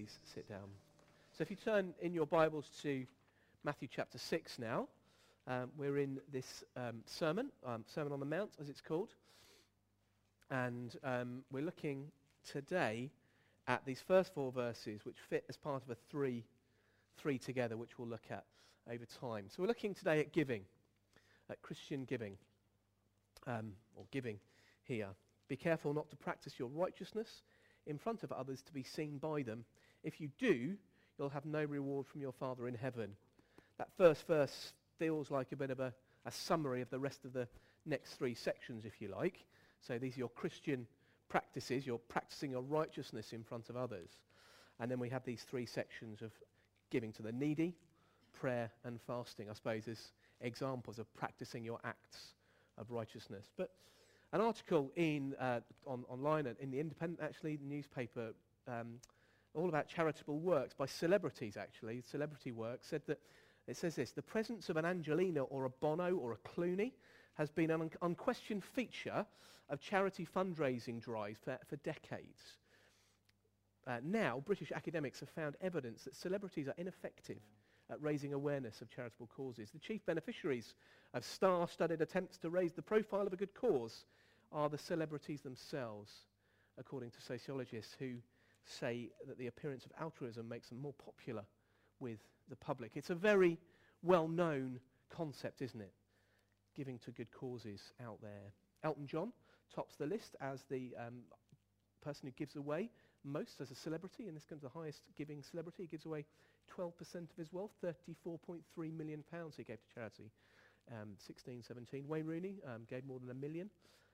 please sit down. So if you turn in your Bibles to Matthew chapter 6 now, we're in this Sermon on the Mount, as it's called. And we're looking today at these first four verses, which fit as part of a three together, which we'll look at over time. So we're looking today at giving, at Christian giving, or giving here. Be careful not to practice your righteousness in front of others to be seen by them. If you do, you'll have no reward from your Father in heaven. That first verse feels like a bit of a summary of the rest of the next three sections, if you like. So these are your Christian practices. You're practicing your righteousness in front of others. And then we have these three sections of giving to the needy, prayer and fasting, I suppose, as examples of practicing your acts of righteousness. But an article online in the Independent, actually, the newspaper, all about charitable works by celebrities, actually. Celebrity work said that, it says this: the presence of an Angelina or a Bono or a Clooney has been an unquestioned feature of charity fundraising drives for decades. Now, British academics have found evidence that celebrities are ineffective at raising awareness of charitable causes. The chief beneficiaries of star-studded attempts to raise the profile of a good cause are the celebrities themselves, according to sociologists who say that the appearance of altruism makes them more popular with the public. It's a very well-known concept, isn't it? Giving to good causes out there. Elton John tops the list as the person who gives away most as a celebrity, and this comes the highest giving celebrity. He gives away 12% of his wealth, £34.3 million he gave to charity. 16-17. Wayne Rooney gave more than £1 million.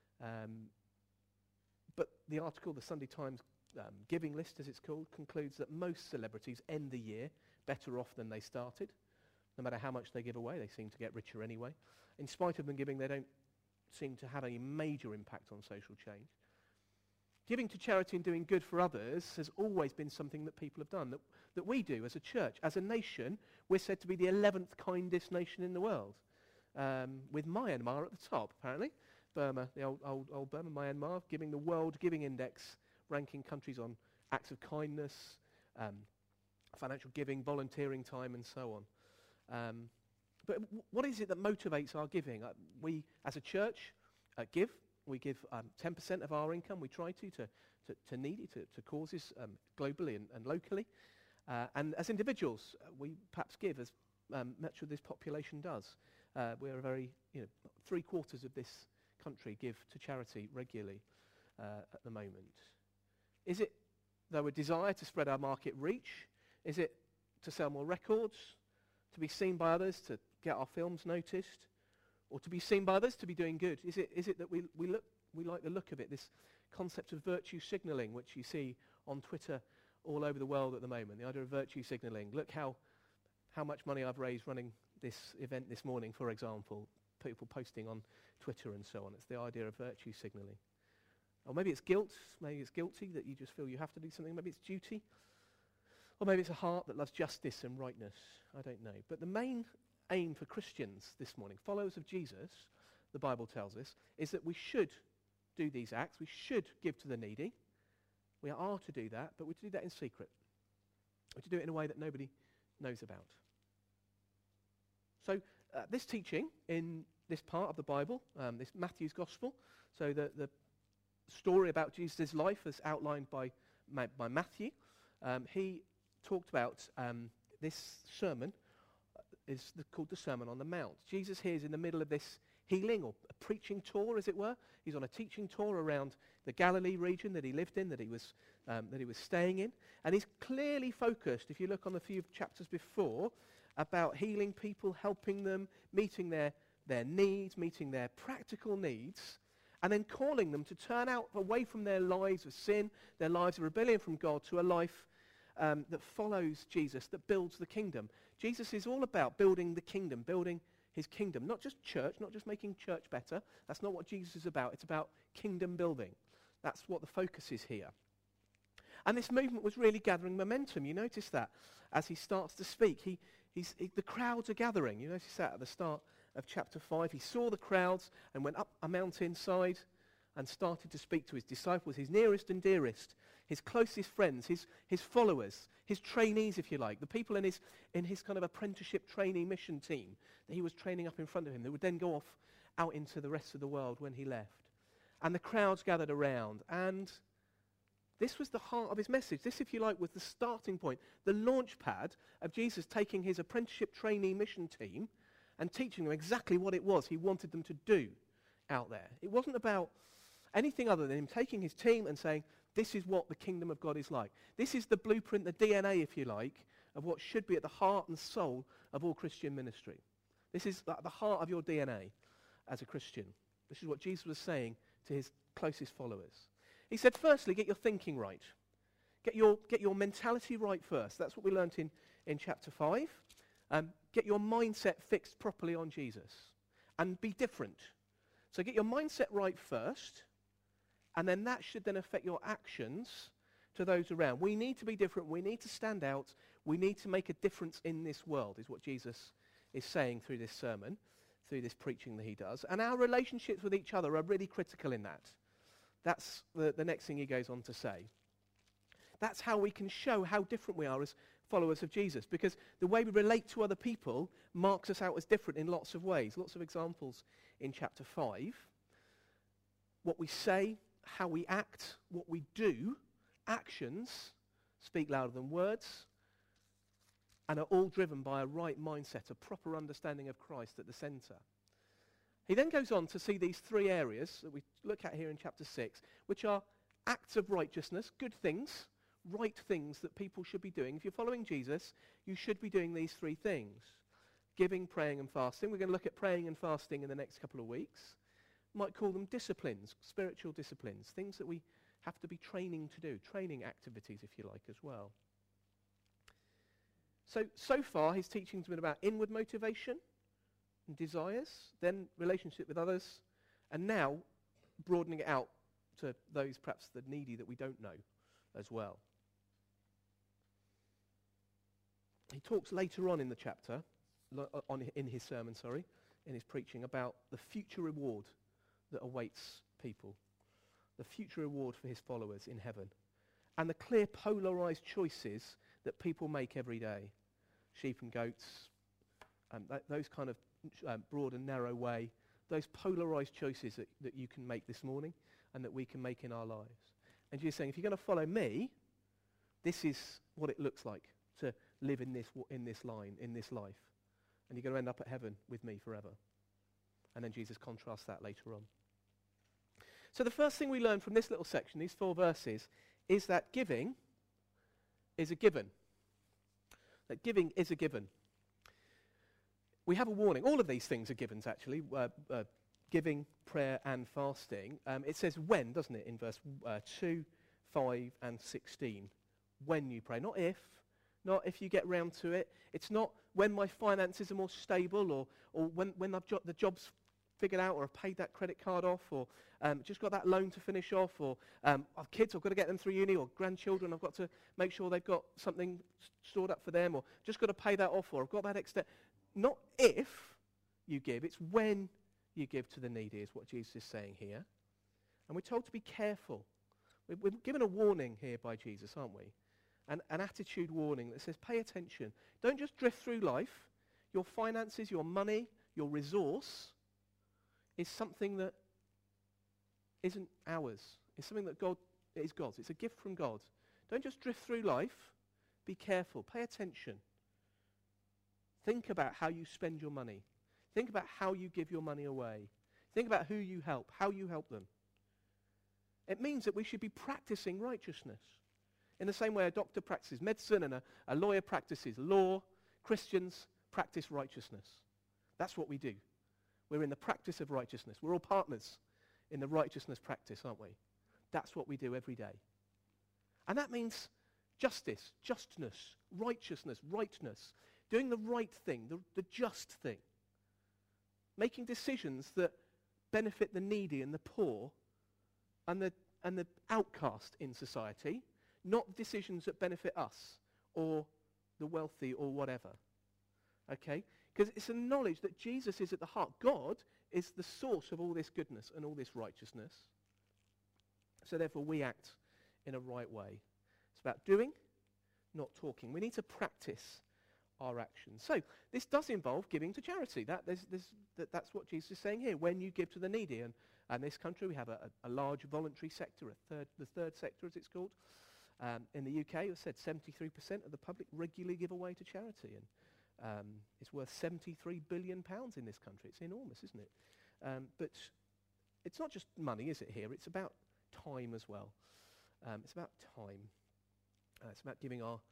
But the article, the Sunday Times giving list, as it's called, concludes that most celebrities end the year better off than they started. No matter how much they give away, they seem to get richer anyway. In spite of them giving, they don't seem to have any major impact on social change. Giving to charity and doing good for others has always been something that people have done, that we do as a church. As a nation, we're said to be the 11th kindest nation in the world, with Myanmar at the top, apparently. Burma, the old Burma, Myanmar, giving the World Giving Index, ranking countries on acts of kindness, financial giving, volunteering time, and so on. But what is it that motivates our giving? We, as a church, give. We give 10% of our income. We try to needy, to causes globally and locally. And as individuals, we perhaps give as much of this population does. We're a very, 3/4 of this country give to charity regularly at the moment. Is it, though, a desire to spread our market reach? Is it to sell more records? To be seen by others? To get our films noticed? Or to be seen by others to be doing good? Is it that we like the look of it, this concept of virtue signalling, which you see on Twitter all over the world at the moment, the idea of virtue signalling. Look how much money I've raised running this event this morning, for example. People posting on Twitter and so on. It's the idea of virtue signalling. Or maybe it's guilt, maybe it's guilty that you just feel you have to do something. Maybe it's duty. Or maybe it's a heart that loves justice and rightness. I don't know. But the main aim for Christians this morning, followers of Jesus, the Bible tells us, is that we should do these acts. We should give to the needy. We are to do that, but we're to do that in secret. We're to do it in a way that nobody knows about. So this teaching in this part of the Bible, this Matthew's Gospel, so the story about Jesus' life as outlined by Matthew, he talked about this sermon is called the Sermon on the Mount. Jesus here is in the middle of this healing or a preaching tour, as it were. He's on a teaching tour around the Galilee region that he lived in, that he was staying in, and he's clearly focused, if you look on the few chapters before, about healing people, helping them, meeting their needs, meeting their practical needs, and then calling them to turn out away from their lives of sin, their lives of rebellion from God, to a life that follows Jesus, that builds the kingdom. Jesus is all about building the kingdom, building his kingdom. Not just church, not just making church better. That's not what Jesus is about. It's about kingdom building. That's what the focus is here. And this movement was really gathering momentum. You notice that as he starts to speak. The crowds are gathering. You notice that at the start of chapter 5. He saw the crowds and went up a mountainside. and started to speak to his disciples, his nearest and dearest, his closest friends, his followers, his trainees, if you like, the people in his kind of apprenticeship trainee mission team that he was training up in front of him that would then go off out into the rest of the world when he left. And the crowds gathered around, and this was the heart of his message. This, if you like, was the starting point, the launch pad of Jesus taking his apprenticeship trainee mission team and teaching them exactly what it was he wanted them to do out there. It wasn't about anything other than him taking his team and saying, this is what the kingdom of God is like. This is the blueprint, the DNA, if you like, of what should be at the heart and soul of all Christian ministry. This is the heart of your DNA as a Christian. This is what Jesus was saying to his closest followers. He said, firstly, get your thinking right. Get your mentality right first. That's what we learnt in chapter 5. Get your mindset fixed properly on Jesus and be different. So get your mindset right first, and then that should then affect your actions to those around. We need to be different. We need to stand out. We need to make a difference in this world, is what Jesus is saying through this sermon, through this preaching that he does. And our relationships with each other are really critical in that. That's the next thing he goes on to say. That's how we can show how different we are as followers of Jesus, because the way we relate to other people marks us out as different in lots of ways. Lots of examples in chapter 5. What we say, how we act, what we do, actions speak louder than words, and are all driven by a right mindset, a proper understanding of Christ at the centre. He then goes on to see these three areas that we look at here in chapter 6, which are acts of righteousness, good things, right things that people should be doing. If you're following Jesus, you should be doing these three things: giving, praying, and fasting. We're going to look at praying and fasting in the next couple of weeks. Might call them disciplines, spiritual disciplines, things that we have to be training to do, training activities, if you like, as well. So far, his teaching's been about inward motivation and desires, then relationship with others, and now broadening it out to those, perhaps the needy that we don't know as well. He talks later on in the chapter, in his sermon, in his preaching, about the future reward that awaits people, the future reward for his followers in heaven, and the clear polarized choices that people make every day. Sheep and goats, those kind of broad and narrow way, those polarized choices that you can make this morning and that we can make in our lives. And Jesus saying, if you're going to follow me, this is what it looks like to live in this life. And you're going to end up at heaven with me forever. And then Jesus contrasts that later on. So the first thing we learn from this little section, these 4 verses, is that giving is a given. That giving is a given. We have a warning. All of these things are givens, actually. Giving, prayer, and fasting. It says when, doesn't it, in verse 2, 5, and 16. When you pray. Not if you get round to it. It's not when my finances are more stable, or when I've got the job's figured out, or I've paid that credit card off, or just got that loan to finish off, or I've kids, I've got to get them through uni, or grandchildren, I've got to make sure they've got something stored up for them, or just got to pay that off, or I've got that extra. Not if you give, it's when you give to the needy, is what Jesus is saying here. And we're told to be careful. We're given a warning here by Jesus, aren't we? An attitude warning that says, pay attention. Don't just drift through life. Your finances, your money, your resource is something that isn't ours. It's something that is God's. It's a gift from God. Don't just drift through life. Be careful. Pay attention. Think about how you spend your money. Think about how you give your money away. Think about who you help, how you help them. It means that we should be practicing righteousness. In the same way a doctor practices medicine and a lawyer practices law, Christians practice righteousness. That's what we do. We're in the practice of righteousness. We're all partners in the righteousness practice, aren't we? That's what we do every day. And that means justice, justness, righteousness, rightness, doing the right thing, the just thing, making decisions that benefit the needy and the poor and the outcast in society, not decisions that benefit us or the wealthy or whatever. Okay? Because it's a knowledge that Jesus is at the heart. God is the source of all this goodness and all this righteousness. So therefore we act in a right way. It's about doing, not talking. We need to practice our actions. So this does involve giving to charity. That's what Jesus is saying here. When you give to the needy, and in this country we have a large voluntary sector, the third sector as it's called. In the UK, it said 73% of the public regularly give away to charity, and it's worth £73 billion in this country. It's enormous, isn't it? But it's not just money, is it, here? It's about time as well. It's about time. It's about giving our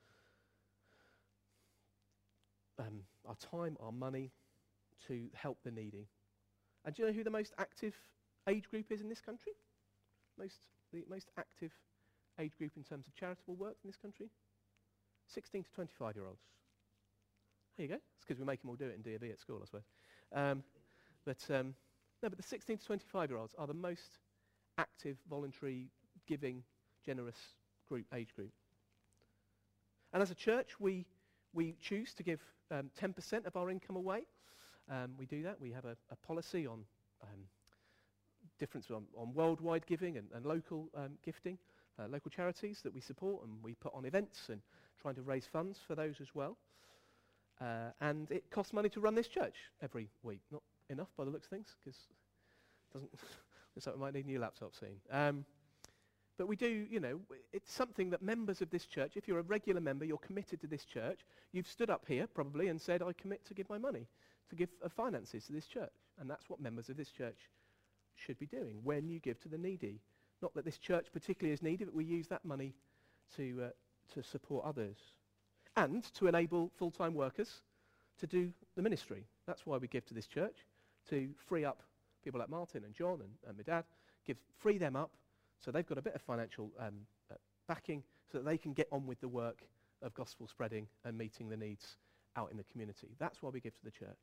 time, our money, to help the needy. And do you know who the most active age group is in this country? The most active age group in terms of charitable work in this country? 16 to 25-year-olds. There you go. It's because we make them all do it in D.A.B. at school, I suppose. But the 16 to 25-year-olds are the most active, voluntary, giving, generous age group. And as a church, we choose to give 10% of our income away. We do that. We have a policy on difference on worldwide giving and local gifting, local charities that we support, and we put on events and trying to raise funds for those as well. And it costs money to run this church every week. Not enough by the looks of things, because looks like we might need a new laptop soon. But we do, it's something that members of this church, if you're a regular member, you're committed to this church, you've stood up here probably and said, I commit to give my money, to give finances to this church. And that's what members of this church should be doing when you give to the needy. Not that this church particularly is needy, but we use that money to support others. And to enable full-time workers to do the ministry. That's why we give to this church, to free up people like Martin and John and my dad, free them up, so they've got a bit of financial backing so that they can get on with the work of gospel spreading and meeting the needs out in the community. That's why we give to the church.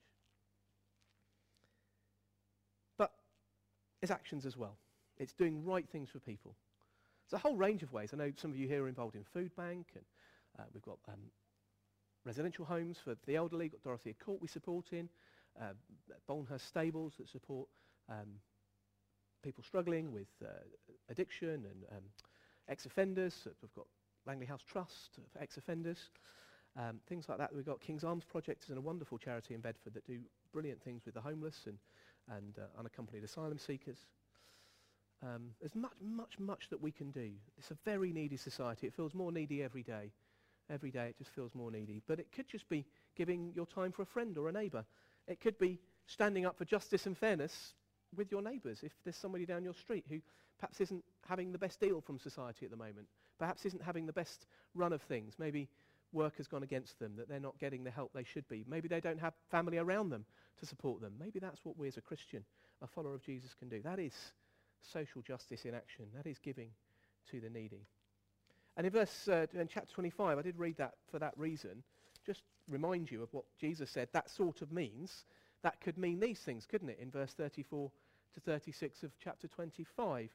But it's actions as well. It's doing right things for people. There's a whole range of ways. I know some of you here are involved in Food Bank, and we've got residential homes for the elderly. We've got Dorothea Court we support in, Bolnhurst Stables that support people struggling with addiction and ex-offenders. We've got Langley House Trust for ex-offenders, things like that. We've got King's Arms Project, is a wonderful charity in Bedford that do brilliant things with the homeless and unaccompanied asylum seekers. There's much that we can do. It's a very needy society. It feels more needy every day. Every day it just feels more needy. But it could just be giving your time for a friend or a neighbour. It could be standing up for justice and fairness with your neighbours. If there's somebody down your street who perhaps isn't having the best deal from society at the moment, perhaps isn't having the best run of things, maybe work has gone against them, that they're not getting the help they should be. Maybe they don't have family around them to support them. Maybe that's what we as a Christian, a follower of Jesus, can do. That is social justice in action. That is giving to the needy. And in chapter 25, I did read that for that reason, just remind you of what Jesus said. That sort of means, that could mean these things, couldn't it, in verse 34 to 36 of chapter 25.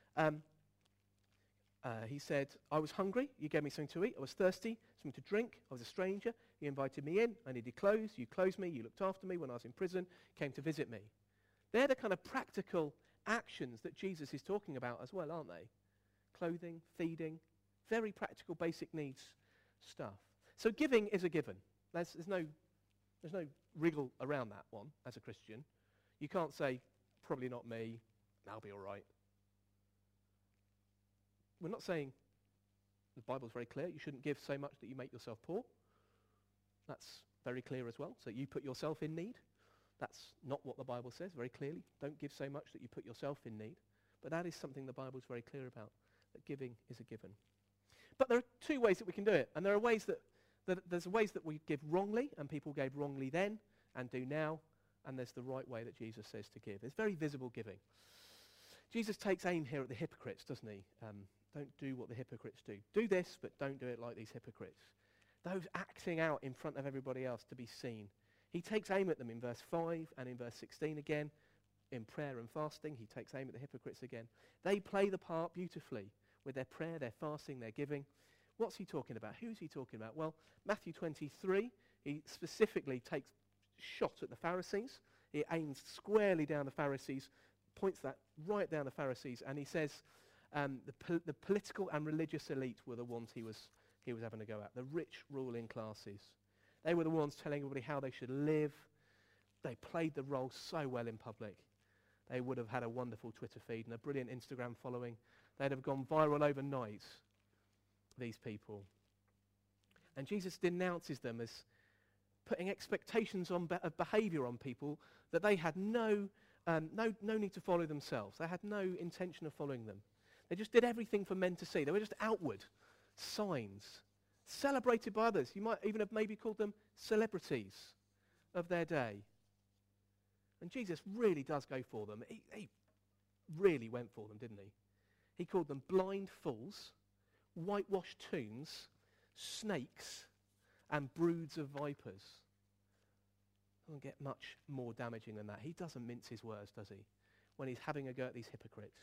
He said, I was hungry, you gave me something to eat. I was thirsty, something to drink. I was a stranger, you invited me in. I needed clothes, you clothed me. You looked after me when I was in prison, came to visit me. They're the kind of practical actions that Jesus is talking about as well, aren't they? Clothing, feeding, very practical, basic needs stuff. So giving is a given. There's no wriggle around that one as a Christian. You can't say, probably not me, I'll be all right. We're not saying, the Bible's very clear, you shouldn't give so much that you make yourself poor. That's very clear as well. So you put yourself in need. That's not what the Bible says very clearly. Don't give so much that you put yourself in need. But that is something the Bible's very clear about, that giving is a given. But there are two ways that we can do it. And there are ways there's ways that we give wrongly, and people gave wrongly then and do now. And there's the right way that Jesus says to give. It's very visible giving. Jesus takes aim here at the hypocrites, doesn't he? Don't do what the hypocrites do. Do this, but don't do it like these hypocrites. Those acting out in front of everybody else to be seen. He takes aim at them in verse 5 and in verse 16 again. In prayer and fasting, he takes aim at the hypocrites again. They play the part beautifully with their prayer, their fasting, their giving. What's he talking about? Who's he talking about? Well, Matthew 23, he specifically takes shot at the Pharisees. He aims squarely down the Pharisees, points that right down the Pharisees, and he says, The political and religious elite were the ones he was having to go at. The rich ruling classes. They were the ones telling everybody how they should live. They played the role so well in public. They would have had a wonderful Twitter feed and a brilliant Instagram following. They'd have gone viral overnight, these people. And Jesus denounces them as putting expectations of behavior on people that they had no need to follow themselves. They had no intention of following them. They just did everything for men to see. They were just outward signs, celebrated by others. You might even have maybe called them celebrities of their day. And Jesus really does go for them. He really went for them, didn't he? He called them blind fools, whitewashed tombs, snakes, and broods of vipers. Doesn't get much more damaging than that. He doesn't mince his words, does he? When he's having a go at these hypocrites.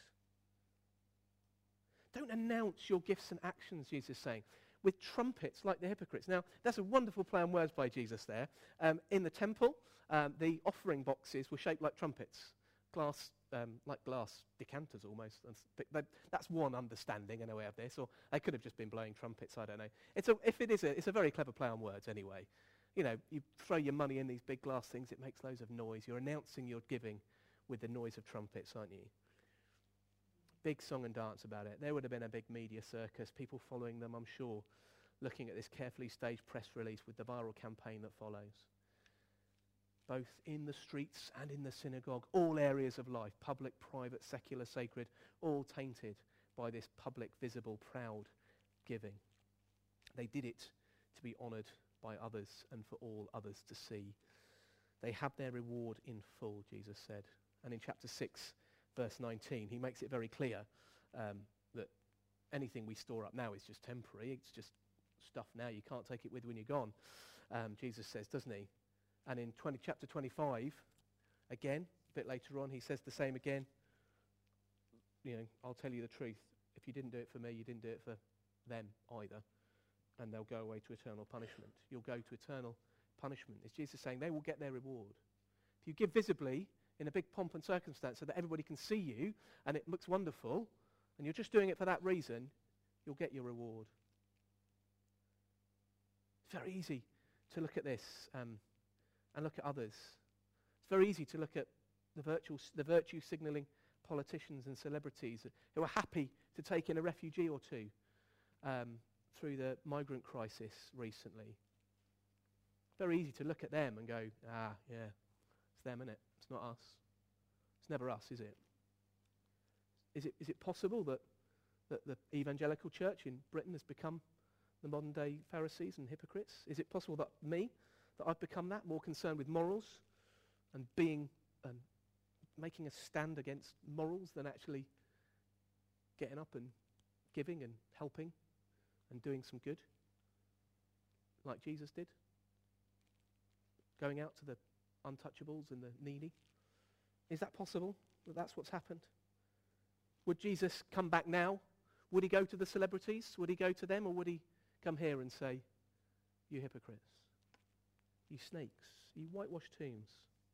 Don't announce your gifts and actions, Jesus is saying, with trumpets like the hypocrites. Now, that's a wonderful play on words by Jesus there. In the temple, the offering boxes were shaped like trumpets, like glass decanters almost. That's one understanding in a way of this, or they could have just been blowing trumpets, I don't know. It's a very clever play on words anyway. You know, you throw your money in these big glass things, it makes loads of noise. You're announcing your giving with the noise of trumpets, aren't you? Big song and dance about it. There would have been a big media circus, people following them, I'm sure, looking at this carefully staged press release with the viral campaign that follows. Both in the streets and in the synagogue, all areas of life, public, private, secular, sacred, all tainted by this public, visible, proud giving. They did it to be honoured by others and for all others to see. They have their reward in full, Jesus said. And in chapter 6, verse 19, he makes it very clear that anything we store up now is just temporary. It's just stuff now. You can't take it with when you're gone, Jesus says, doesn't he? And in chapter 25, again, a bit later on, he says the same again. You know, I'll tell you the truth. If you didn't do it for me, you didn't do it for them either. And they'll go away to eternal punishment. You'll go to eternal punishment. It's Jesus saying they will get their reward. If you give visibly in a big pomp and circumstance so that everybody can see you and it looks wonderful, and you're just doing it for that reason, you'll get your reward. It's very easy to look at this and look at others. It's very easy to look at the virtue signalling politicians and celebrities who are happy to take in a refugee or two through the migrant crisis recently. Very easy to look at them and go, yeah, it's them, innit? It's not us. It's never us, is it? Is it possible that the evangelical church in Britain has become the modern day Pharisees and hypocrites? Is it possible that I've become that, more concerned with morals and making a stand against morals than actually getting up and giving and helping and doing some good, like Jesus did? Going out to the untouchables and the needy? Is that possible, that that's what's happened? Would Jesus come back now? Would he go to the celebrities? Would he go to them? Or would he come here and say, you hypocrites, you snakes, you whitewashed tombs?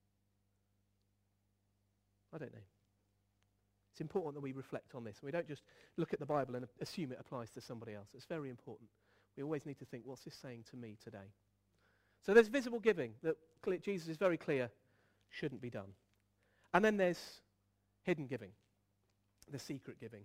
I don't know. It's important that we reflect on this. We don't just look at the Bible and assume it applies to somebody else. It's very important. We always need to think, what's this saying to me today? So there's visible giving that Jesus is very clear shouldn't be done. And then there's hidden giving, the secret giving.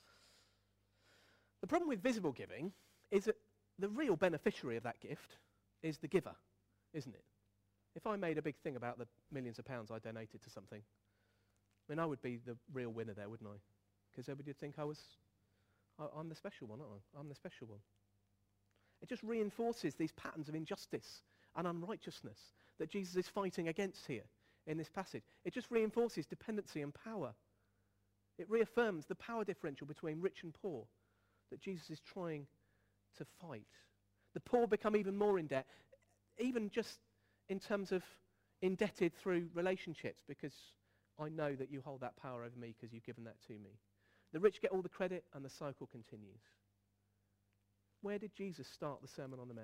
The problem with visible giving is that the real beneficiary of that gift is the giver, isn't it? If I made a big thing about the millions of pounds I donated to something, I mean, I would be the real winner there, wouldn't I? Because everybody would think I'm the special one, aren't I? I'm the special one. It just reinforces these patterns of injustice and unrighteousness that Jesus is fighting against here in this passage. It just reinforces dependency and power. It reaffirms the power differential between rich and poor that Jesus is trying to fight. The poor become even more in debt, even just in terms of indebted through relationships, because I know that you hold that power over me because you've given that to me. The rich get all the credit and the cycle continues. Where did Jesus start the Sermon on the Mount?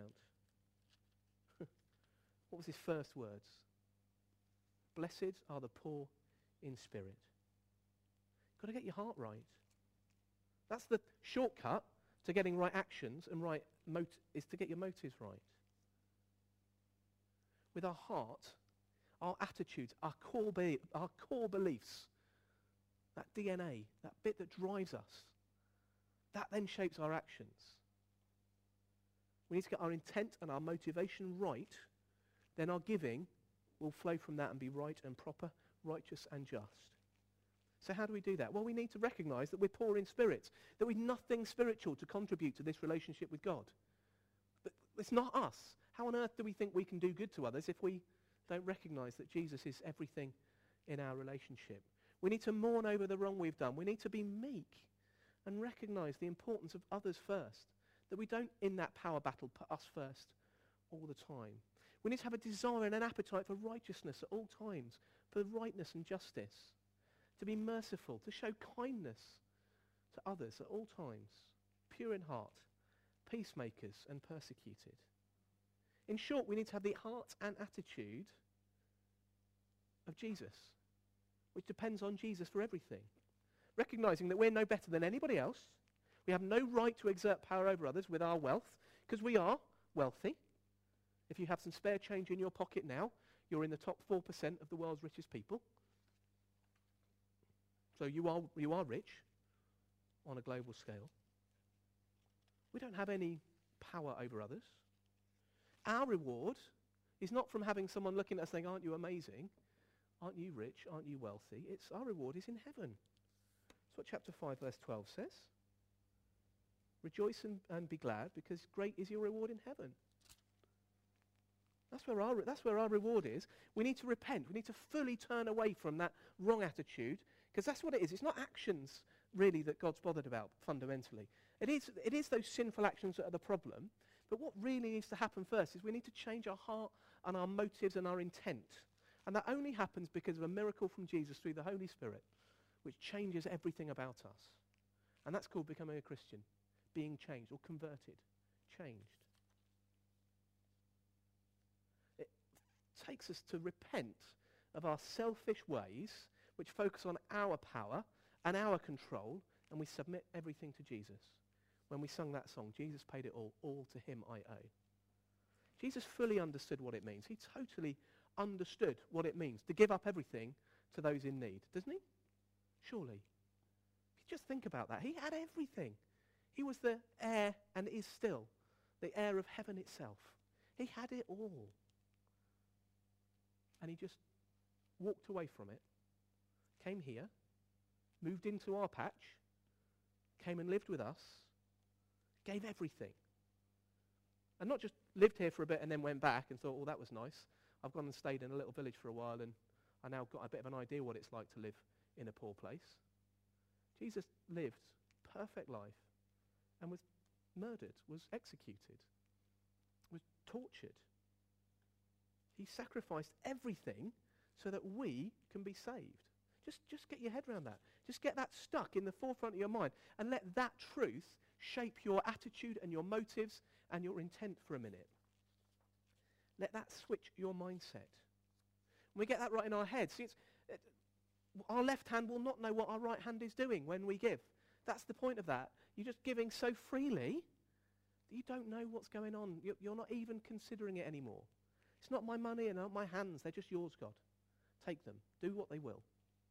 What was his first words? Blessed are the poor in spirit. You've got to get your heart right. That's the shortcut to getting right actions and is to get your motives right. With our heart, our attitudes, our core beliefs, that DNA, that bit that drives us, that then shapes our actions. We need to get our intent and our motivation right, then our giving will flow from that and be right and proper, righteous and just. So how do we do that? Well, we need to recognize that we're poor in spirit, that we've nothing spiritual to contribute to this relationship with God. But it's not us. How on earth do we think we can do good to others if we don't recognize that Jesus is everything in our relationship? We need to mourn over the wrong we've done. We need to be meek and recognize the importance of others first, that we don't, in that power battle, put us first all the time. We need to have a desire and an appetite for righteousness at all times, for rightness and justice, to be merciful, to show kindness to others at all times, pure in heart, peacemakers and persecuted. In short, we need to have the heart and attitude of Jesus, which depends on Jesus for everything. Recognizing that we're no better than anybody else. We have no right to exert power over others with our wealth, because we are wealthy. If you have some spare change in your pocket now, you're in the top 4% of the world's richest people. So you are rich on a global scale. We don't have any power over others. Our reward is not from having someone looking at us saying, aren't you amazing? Aren't you rich? Aren't you wealthy? Our reward is in heaven. That's what chapter 5 verse 12 says. Rejoice and be glad, because great is your reward in heaven. That's where our reward is. We need to repent. We need to fully turn away from that wrong attitude, because that's what it is. It's not actions, really, that God's bothered about fundamentally. It is those sinful actions that are the problem. But what really needs to happen first is we need to change our heart and our motives and our intent. And that only happens because of a miracle from Jesus through the Holy Spirit, which changes everything about us. And that's called becoming a Christian, being changed or converted, changed. It takes us to repent of our selfish ways, which focus on our power and our control, and we submit everything to Jesus. When we sung that song, Jesus paid it all to him I owe. Jesus fully understood what it means. He totally understood what it means to give up everything to those in need, doesn't he? Surely. If you just think about that, he had everything. He was the heir, and is still the heir of heaven itself. He had it all. And he just walked away from it, came here, moved into our patch, came and lived with us, gave everything. And not just lived here for a bit and then went back and thought, oh, that was nice. I've gone and stayed in a little village for a while, and I now got a bit of an idea what it's like to live in a poor place. Jesus lived perfect life and was murdered, was executed, was tortured. He sacrificed everything so that we can be saved. Just get your head around that. Just get that stuck in the forefront of your mind and let that truth shape your attitude and your motives and your intent for a minute. Let that switch your mindset. When we get that right in our heads, our left hand will not know what our right hand is doing when we give. That's the point of that. You're just giving so freely that you don't know what's going on. You're not even considering it anymore. It's not my money and not my hands. They're just yours, God. Take them. Do what they will.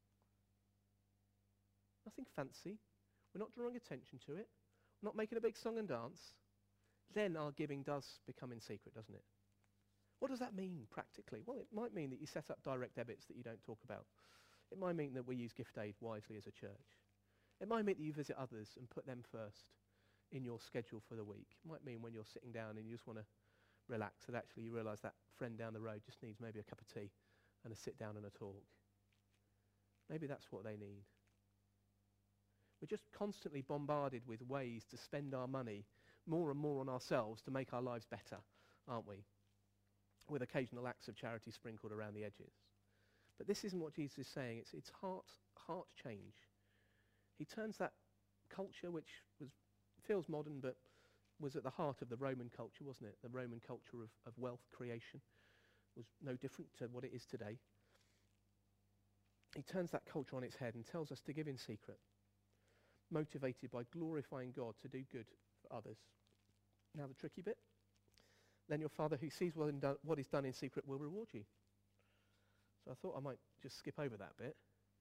Nothing fancy. We're not drawing attention to it. We're not making a big song and dance. Then our giving does become in secret, doesn't it? What does that mean practically? Well, it might mean that you set up direct debits that you don't talk about. It might mean that we use gift aid wisely as a church. It might mean that you visit others and put them first in your schedule for the week. It might mean when you're sitting down and you just want to relax, that actually you realise that friend down the road just needs maybe a cup of tea and a sit down and a talk. Maybe that's what they need. We're just constantly bombarded with ways to spend our money more and more on ourselves to make our lives better, aren't we? With occasional acts of charity sprinkled around the edges. But this isn't what Jesus is saying. It's heart change. He turns that culture, which feels modern, but was at the heart of the Roman culture, wasn't it? The Roman culture of wealth creation was no different to what it is today. He turns that culture on its head and tells us to give in secret. motivated by glorifying God to do good for others. Now the tricky bit. Then your Father who sees what is done in secret will reward you. So I thought I might just skip over that bit.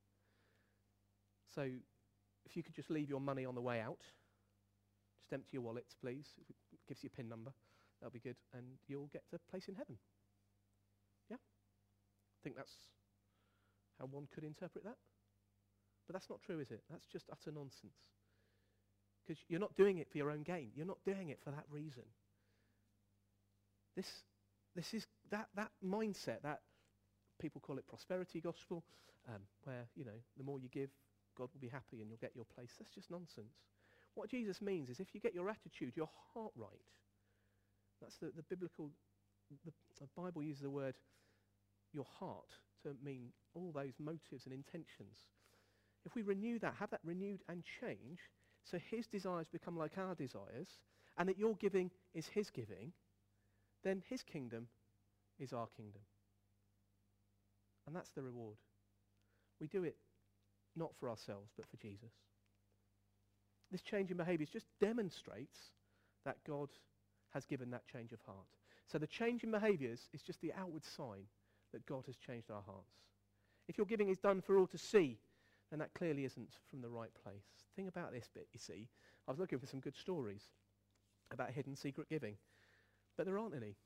So if you could just leave your money on the way out, just empty your wallets, please. It gives you a PIN number. That'll be good. And you'll get to a place in heaven. Yeah? I think that's how one could interpret that. But that's not true, is it? That's just utter nonsense. Because you're not doing it for your own gain. You're not doing it for that reason. This is that mindset, that people call it prosperity gospel, where, the more you give, God will be happy and you'll get your place. That's just nonsense. What Jesus means is if you get your attitude, your heart right, that's the biblical, the Bible uses the word your heart to mean all those motives and intentions. If we renew that, have that renewed and change, so his desires become like our desires, and that your giving is his giving, then his kingdom is our kingdom. And that's the reward. We do it not for ourselves, but for Jesus. This change in behaviours just demonstrates that God has given that change of heart. So the change in behaviours is just the outward sign that God has changed our hearts. If your giving is done for all to see, then that clearly isn't from the right place. Think about this bit, you see. I was looking for some good stories about hidden secret giving, but there aren't any.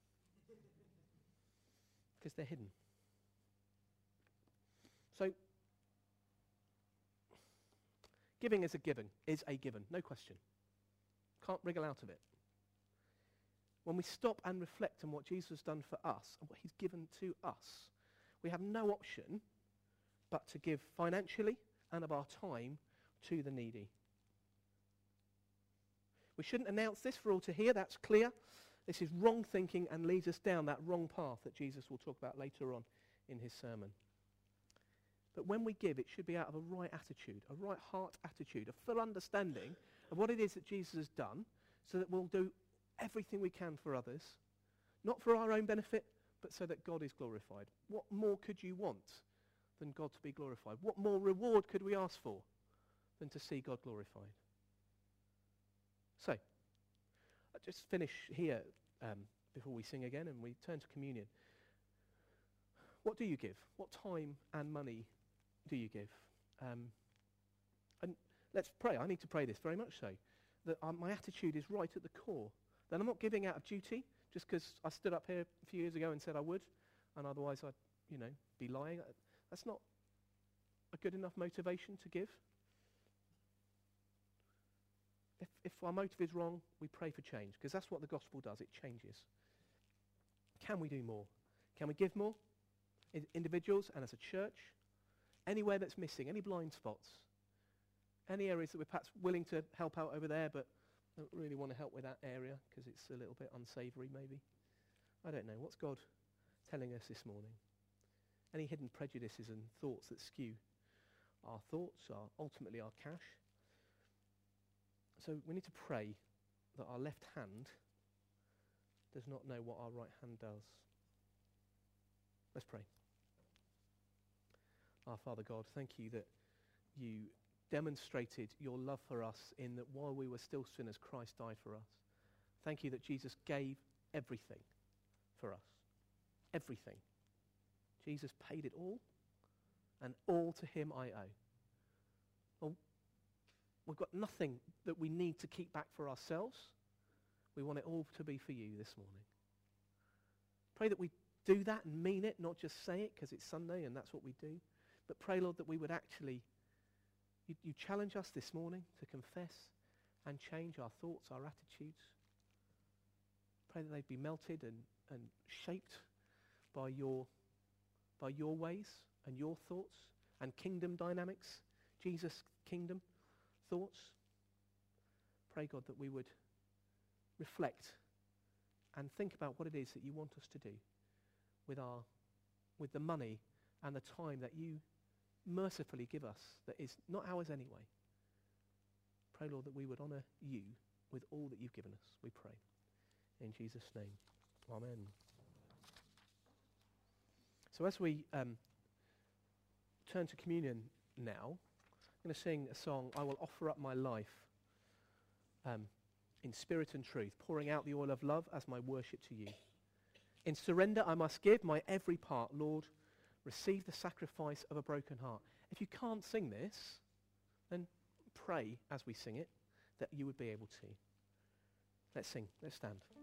Because they're hidden. So, giving is a given, no question. Can't wriggle out of it. When we stop and reflect on what Jesus has done for us and what he's given to us, we have no option but to give financially and of our time to the needy. We shouldn't announce this for all to hear, that's clear. This is wrong thinking and leads us down that wrong path that Jesus will talk about later on in his sermon. But when we give, it should be out of a right attitude, a right heart attitude, a full understanding of what it is that Jesus has done, so that we'll do everything we can for others, not for our own benefit, but so that God is glorified. What more could you want than God to be glorified? What more reward could we ask for than to see God glorified? So, I'll just finish here before we sing again and we turn to communion. What do you give? What time and money do you give? And let's pray. I need to pray this very much so, that my attitude is right at the core. That I'm not giving out of duty just because I stood up here a few years ago and said I would, and otherwise I'd, be lying. That's not a good enough motivation to give. If our motive is wrong, we pray for change, because that's what the gospel does. It changes. Can we do more? Can we give more? Individuals and as a church? Anywhere that's missing, any blind spots? Any areas that we're perhaps willing to help out over there, but don't really want to help with that area because it's a little bit unsavoury maybe? I don't know. What's God telling us this morning? Any hidden prejudices and thoughts that skew our thoughts, ultimately our cash? So we need to pray that our left hand does not know what our right hand does. Let's pray. Our Father God, thank you that you demonstrated your love for us in that while we were still sinners, Christ died for us. Thank you that Jesus gave everything for us. Everything. Jesus paid it all, and all to him I owe. Well, we've got nothing that we need to keep back for ourselves. We want it all to be for you this morning. Pray that we do that and mean it, not just say it because it's Sunday and that's what we do. But pray, Lord, that we would actually, you challenge us this morning to confess and change our thoughts, our attitudes. Pray that they'd be melted and shaped by your ways and your thoughts and kingdom dynamics, Jesus' kingdom thoughts. Pray, God, that we would reflect and think about what it is that you want us to do with the money and the time that you mercifully give us that is not ours anyway. Pray, Lord, that we would honour you with all that you've given us, we pray. In Jesus' name, amen. So as we turn to communion now, I'm going to sing a song, I Will Offer Up My Life, in spirit and truth, pouring out the oil of love as my worship to you. In surrender I must give my every part. Lord, receive the sacrifice of a broken heart. If you can't sing this, then pray as we sing it that you would be able to. Let's sing. Let's stand.